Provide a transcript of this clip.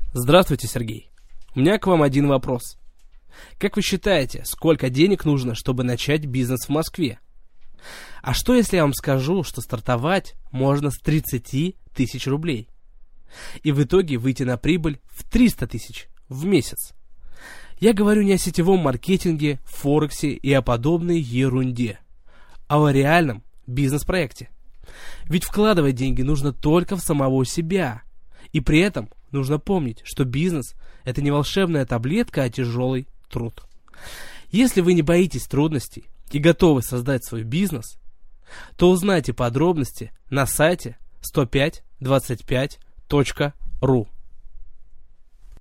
Здравствуйте, Сергей. У меня к вам один вопрос. Как вы считаете, сколько денег нужно, чтобы начать бизнес в Москве? А что, если я вам скажу, что стартовать можно с 30 тысяч рублей? И в итоге выйти на прибыль в 300 тысяч в месяц? Я говорю не о сетевом маркетинге, Форексе и о подобной ерунде, а о реальном бизнес-проекте. Ведь вкладывать деньги нужно только в самого себя. И при этом нужно помнить, что бизнес – это не волшебная таблетка, а тяжелый труд. Если вы не боитесь трудностей и готовы создать свой бизнес, то узнайте подробности на сайте 10525.ru.